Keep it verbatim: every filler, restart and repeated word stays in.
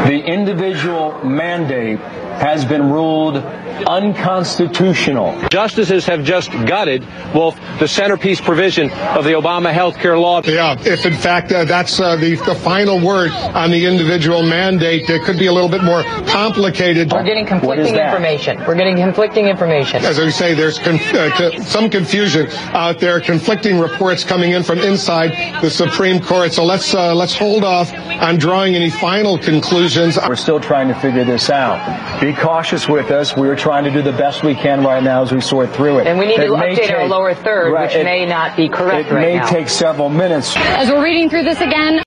The individual mandate has been ruled unconstitutional. Justices have just gutted, Wolf, the centerpiece provision of the Obama health care law. Yeah, if in fact uh, that's uh, the, the final word on the individual mandate, it could be a little bit more complicated. We're getting conflicting information. We're getting conflicting information. As I say, there's conf- uh, co- some confusion out there, conflicting reports coming in from inside the Supreme Court. So let's uh, let's hold off on drawing any final conclusions. We're still trying to figure this out. Be cautious with us. We're trying to do the best we can right now as we sort through it. And we need it to update take, our lower third, right, which it, may not be correct it right may now. take several minutes. As we're reading through this again,